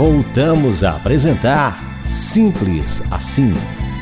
voltamos a apresentar Simples Assim.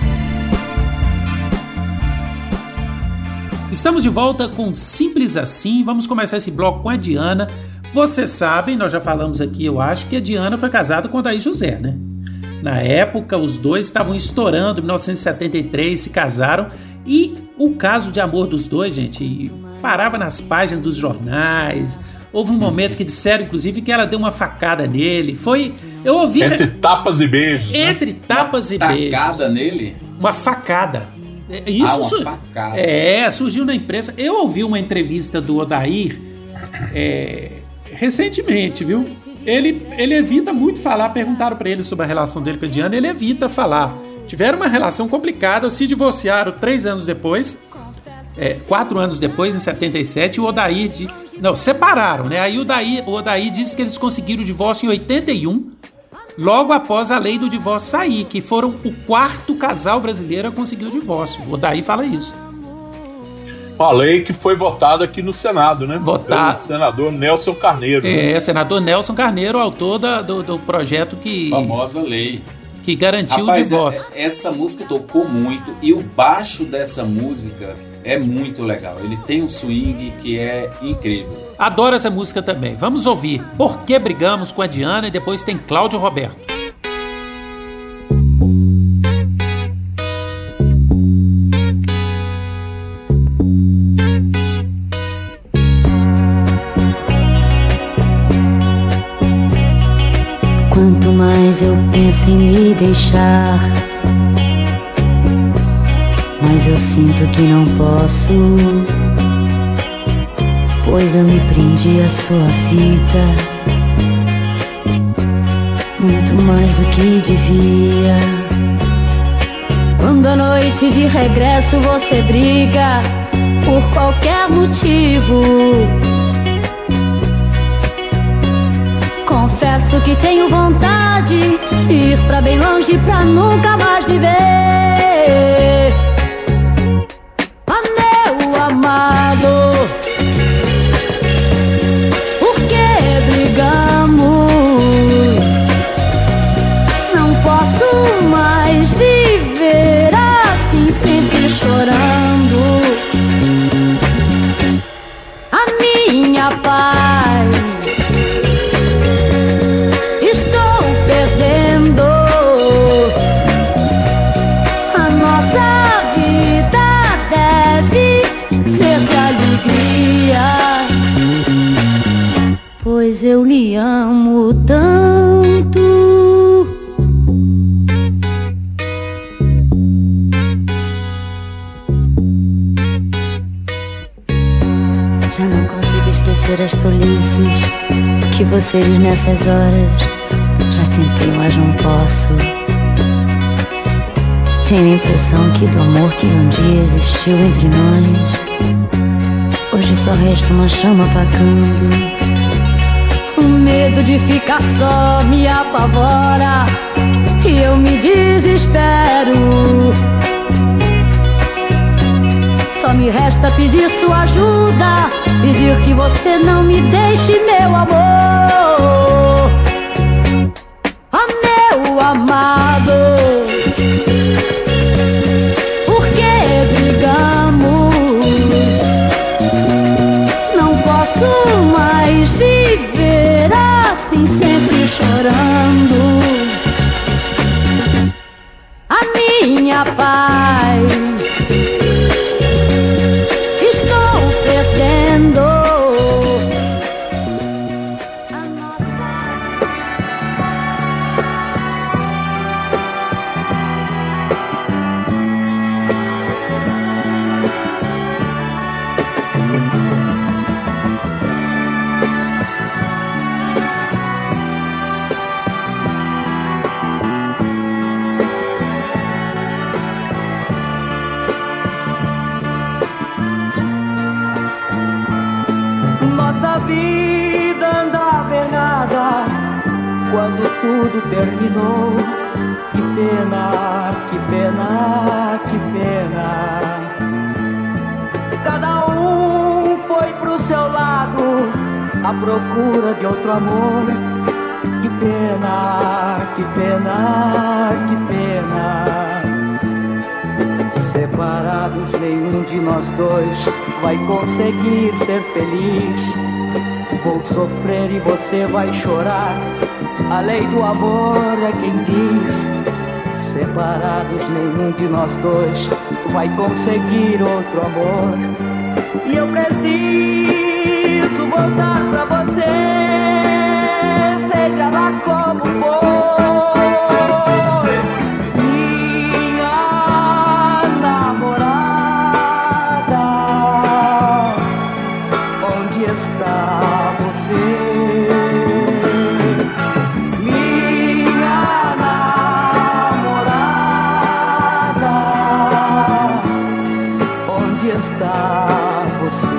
Estamos de volta com Simples Assim. Vamos começar esse bloco com a Diana. Vocês sabem, nós já falamos aqui, eu acho, que a Diana foi casada com o Odair José, né? Na época, os dois estavam estourando, em 1973, se casaram. E o caso de amor dos dois, gente, parava nas páginas dos jornais. Houve um momento que disseram, inclusive, que ela deu uma facada nele. Eu ouvi... Entre tapas e beijos. Entre tapas e beijos. Uma facada nele? Uma facada. Uma facada. Surgiu na imprensa. Eu ouvi uma entrevista do Odair recentemente, viu? Ele evita muito falar. Perguntaram pra ele sobre a relação dele com a Diana. Ele evita falar. Tiveram uma relação complicada, se divorciaram 3 anos depois, 4 anos depois, em 77, e o Odair... separaram, né? Aí o Odair disse que eles conseguiram o divórcio em 81, logo após a lei do divórcio sair, que foram o 4º casal brasileiro a conseguir o divórcio. O Odair fala isso. Uma lei que foi votada aqui no Senado, né? Pelo senador Nelson Carneiro. Senador Nelson Carneiro, autor do projeto que... Famosa lei. Que garantiu o divórcio. Essa música tocou muito e o baixo dessa música é muito legal. Ele tem um swing que é incrível. Adoro essa música também. Vamos ouvir Por que Brigamos com a Diana e depois tem Cláudio Roberto. Quanto mais eu penso em me deixar, mas eu sinto que não posso, pois eu me prendi à sua vida, muito mais do que devia. Quando à noite de regresso você briga por qualquer motivo, confesso que tenho vontade de ir pra bem longe pra nunca mais lhe ver. Meu amado, por que brigamos? Não posso mais viver assim, sempre chorando. A minha paz estou perdendo. A nossa vida deve ser de alegria, pois eu lhe amo tanto. Já não consigo esquecer as tolices que você diz nessas horas. Já tentei, mas não posso. Tenho a impressão que do amor que um dia existiu entre nós, hoje só resta uma chama apagando. O medo de ficar só me apavora e eu me desespero. Só me resta pedir sua ajuda, pedir que você não me deixe, meu amor. Oh, meu amado, por que brigamos? Não posso mais viver assim, sempre chorando. A minha paz estou perdendo. Nossa vida andava errada quando tudo terminou. Que pena, que pena, que pena. Cada um foi pro seu lado à procura de outro amor. Que pena, que pena, que pena. Separados, nenhum de nós dois vai conseguir ser feliz. Vou sofrer e você vai chorar. A lei do amor é quem diz. Separados, nenhum de nós dois vai conseguir outro amor. E eu preciso voltar pra você, seja lá como for. Minha namorada, onde está você? Minha namorada, onde está você?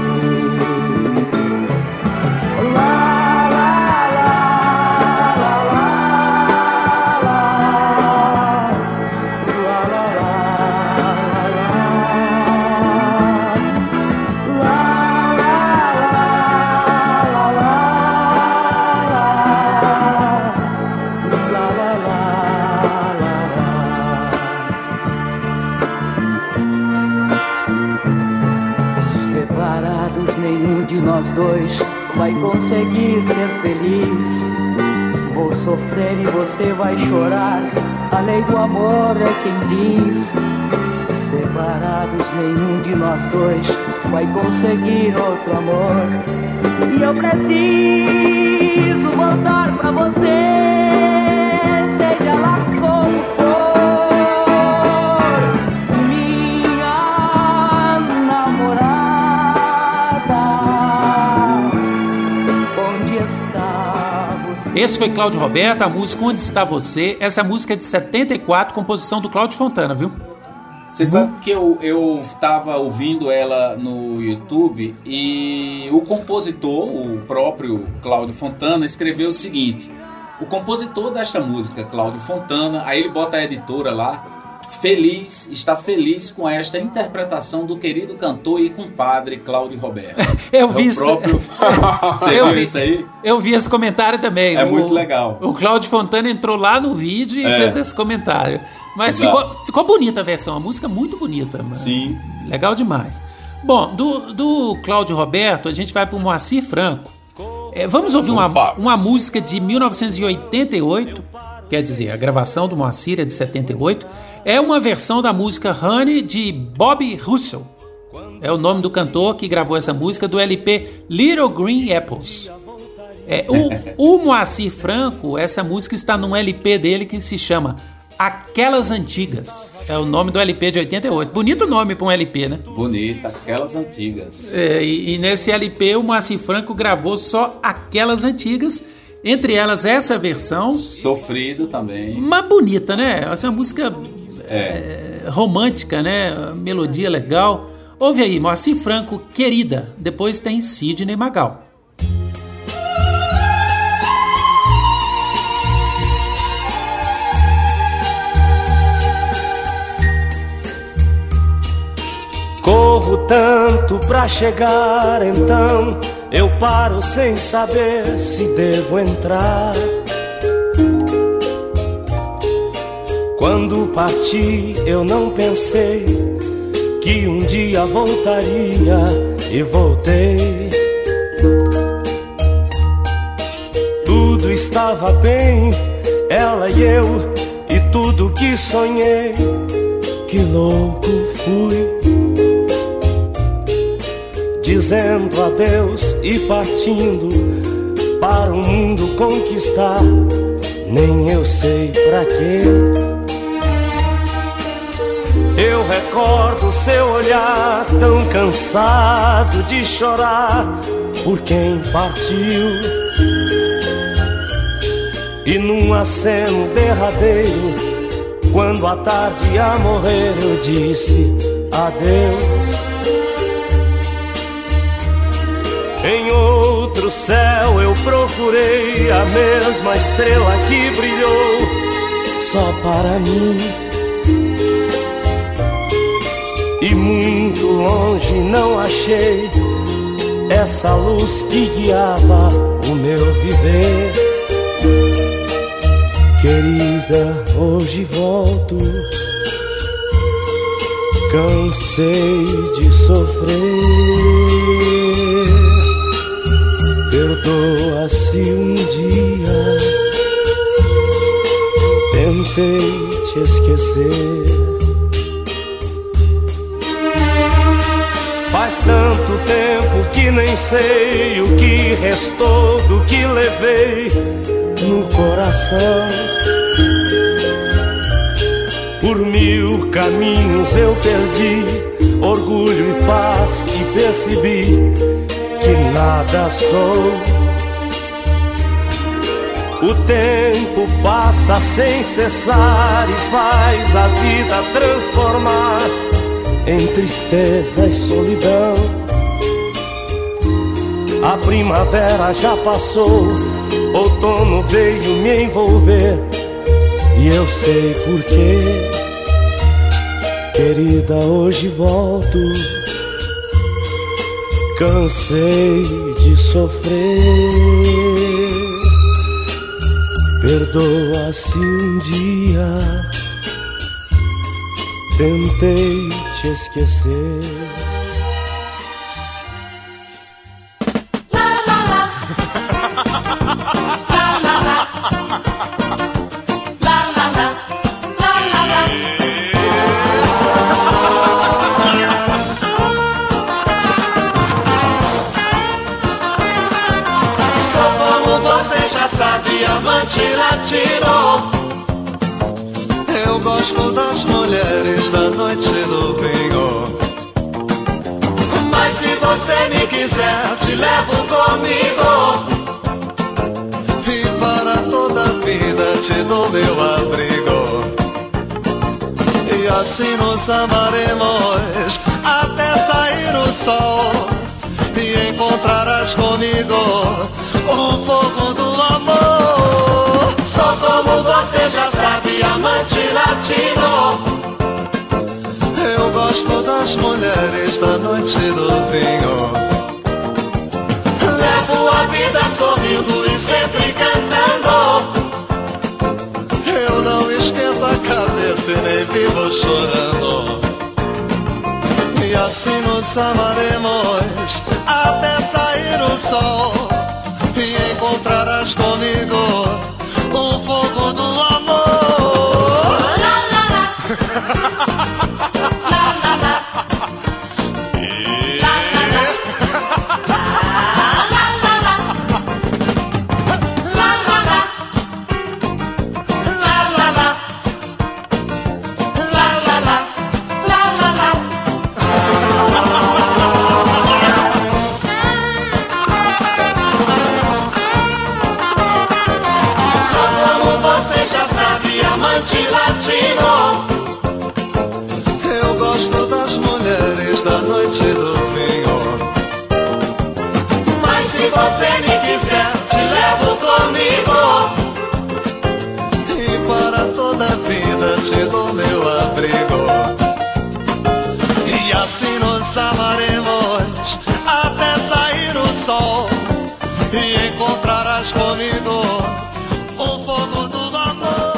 Nós dois vai conseguir ser feliz. Vou sofrer e você vai chorar. A lei do amor é quem diz. Separados, nenhum de nós dois vai conseguir outro amor. E eu preciso voltar pra você, seja lá como for. Esse foi Cláudio Roberto, a música Onde Está Você. Essa música é de 74, composição do Cláudio Fontana, viu? Você sabe que eu estava ouvindo ela no YouTube e o compositor, o próprio Cláudio Fontana, escreveu o seguinte: o compositor desta música, Cláudio Fontana, aí ele bota a editora lá, está feliz com esta interpretação do querido cantor e compadre Cláudio Roberto. Eu vi isso. Você viu isso aí? Eu vi esse comentário também. É muito legal. O Cláudio Fontana entrou lá no vídeo e fez esse comentário. Mas ficou bonita a versão, a música muito bonita. Mano. Sim. Legal demais. Bom, do Cláudio Roberto, a gente vai para o Moacir Franco. Vamos ouvir uma música de 1988. Quer dizer, a gravação do Moacir é de 78. É uma versão da música Honey, de Bob Russell. É o nome do cantor que gravou essa música do LP Little Green Apples. O Moacir Franco, essa música está num LP dele que se chama Aquelas Antigas. É o nome do LP de 88. Bonito nome para um LP, né? Bonito, Aquelas Antigas. E nesse LP o Moacir Franco gravou só Aquelas Antigas. Entre elas essa versão. Sofrido também. Mas bonita, né? Essa é uma música romântica, né? Melodia legal. Ouve aí, Moacir Franco, Querida. Depois tem Sidney Magal. Corro tanto pra chegar, então eu paro sem saber se devo entrar. Quando parti eu não pensei que um dia voltaria, e voltei. Tudo estava bem, ela e eu, e tudo que sonhei, que louco fui. Dizendo adeus e partindo para o mundo conquistar, nem eu sei pra quê. Eu recordo seu olhar tão cansado de chorar por quem partiu. E num aceno derradeiro, quando a tarde ia morrer, eu disse adeus. Em outro céu eu procurei a mesma estrela que brilhou só para mim. E muito longe não achei essa luz que guiava o meu viver. volto. Cansei de sofrer. Perdoa se um dia tentei te esquecer. Faz tanto tempo que nem sei o que restou do que levei no coração. Por 1000 caminhos eu perdi orgulho e paz e percebi que nada sou. O tempo passa sem cessar e faz a vida transformar em tristeza e solidão. A primavera já passou, outono veio me envolver, e eu sei porquê. Querida, hoje volto. Cansei de sofrer. Perdoa se um dia tentei te esquecer. Amante latino, eu gosto das mulheres da noite do vinho. Mas se você me quiser, te levo comigo, e para toda a vida te dou meu abrigo. E assim nos amaremos até sair o sol, e encontrarás comigo um pouco do amor. Sou como você já sabe, amante latino. Eu gosto das mulheres da noite do vinho. Levo a vida sorrindo e sempre cantando. Eu não esquento a cabeça e nem vivo chorando. E assim nos amaremos até sair o sol, e encontrarás comigo um pouco do amor. La la la. La la la. La la la. La la la. La la la. La la la. La la la. La la la. Amante latino, eu gosto das mulheres da noite do vinho. Mas se você me quiser, te levo comigo, e para toda a vida te dou meu abrigo. E assim nos amaremos até sair o sol, e encontrarás comigo um pouco do amor.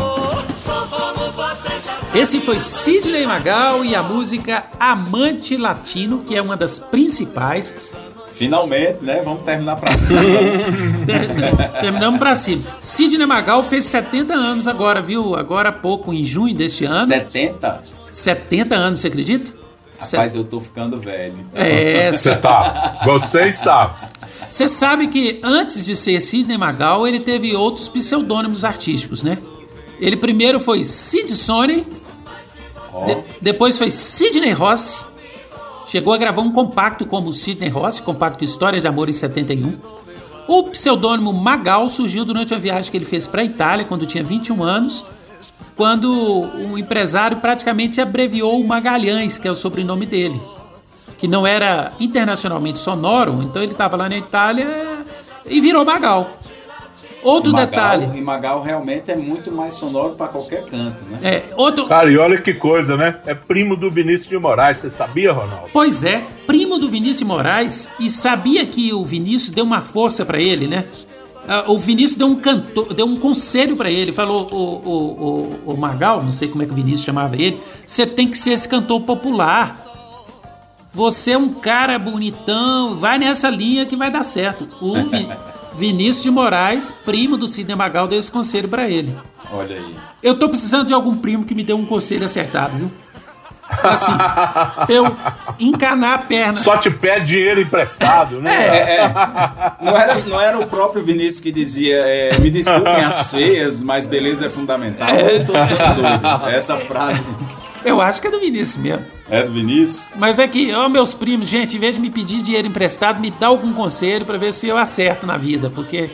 Esse foi Sidney Magal e a música Amante Latino, que é uma das principais. Finalmente, né? Vamos terminar pra cima. Terminamos pra cima. Sidney Magal fez 70 anos agora, viu? Agora há pouco, em junho deste ano. 70? 70 anos, você acredita? Rapaz, eu tô ficando velho. Então. É, você tá. Você está. Você sabe que antes de ser Sidney Magal, ele teve outros pseudônimos artísticos, né? Ele primeiro foi Sid Sony, depois foi Sidney Rossi, chegou a gravar um compacto como Sidney Rossi, compacto História de Amor em 71. O pseudônimo Magal surgiu durante uma viagem que ele fez para a Itália quando tinha 21 anos, quando um empresário praticamente abreviou o Magalhães, que é o sobrenome dele, que não era internacionalmente sonoro, então ele estava lá na Itália e virou Magal. Outro detalhe. E Magal realmente é muito mais sonoro para qualquer canto, né? Cara, e olha que coisa, né? É primo do Vinícius de Moraes, você sabia, Ronaldo? Pois é, primo do Vinícius de Moraes, e sabia que o Vinícius deu uma força para ele, né? O Vinícius deu um conselho pra ele. Falou, o Magal, não sei como é que o Vinícius chamava ele, você tem que ser esse cantor popular. Você é um cara bonitão, vai nessa linha que vai dar certo. O Vinícius de Moraes, primo do Sidney Magal, deu esse conselho pra ele. Olha aí. Eu tô precisando de algum primo que me dê um conselho acertado, viu? Assim, eu encanar a perna. Só te pede dinheiro emprestado, né? Não era o próprio Vinícius que dizia me desculpem as feias, mas beleza é fundamental. Eu tô ficando doido. Essa frase. Eu acho que é do Vinícius mesmo. É do Vinícius? Mas é que, meus primos, gente, em vez de me pedir dinheiro emprestado, me dá algum conselho pra ver se eu acerto na vida, porque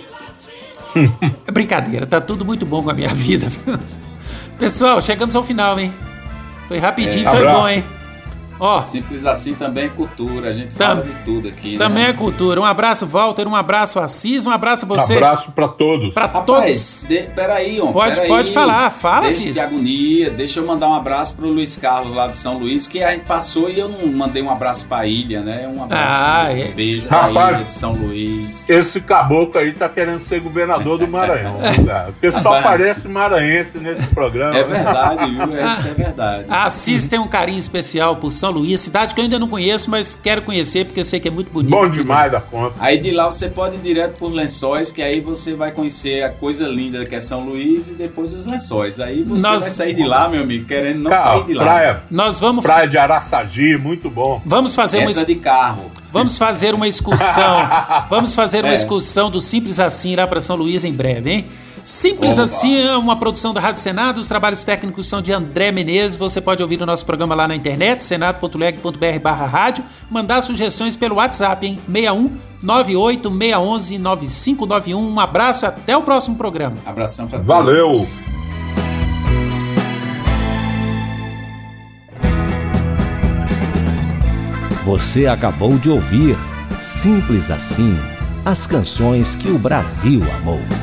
é brincadeira, tá tudo muito bom com a minha vida. Pessoal, chegamos ao final, hein? Foi rapidinho, foi bom, hein? Ó, Simples Assim também é cultura, a gente fala de tudo aqui. Também é cultura. Um abraço, Walter, um abraço, Assis, um abraço a você. Abraço pra todos. Pra todos. Peraí, Om. Pode falar, fala, Assis. De agonia, deixa eu mandar um abraço pro Luiz Carlos lá de São Luís, que a gente passou e eu não mandei um abraço pra ilha, né? Um abraço, um beijo pra ilha de São Luís. Esse caboclo aí tá querendo ser governador do Maranhão, cara, porque só aparece maranhense nesse programa. É verdade, viu? Isso é verdade. A Assis tem um carinho especial por São Luís, cidade que eu ainda não conheço, mas quero conhecer porque eu sei que é muito bonito. Bom demais da conta. Aí de lá você pode ir direto por Lençóis, que aí você vai conhecer a coisa linda que é São Luís e depois os Lençóis. Aí você vai sair de lá, meu amigo, querendo não sair de lá. Praia de Araçagi, muito bom. Vamos fazer de carro. Vamos fazer uma excursão. Vamos fazer uma excursão do Simples Assim lá para São Luís em breve, hein? Simples Assim é uma produção da Rádio Senado. Os trabalhos técnicos são de André Menezes. Você pode ouvir o nosso programa lá na internet, senado.leg.br/rádio. Mandar sugestões pelo WhatsApp, hein? 61 98 611 9591. Um abraço e até o próximo programa. Abração pra todos. Valeu! Você acabou de ouvir Simples Assim, as canções que o Brasil amou.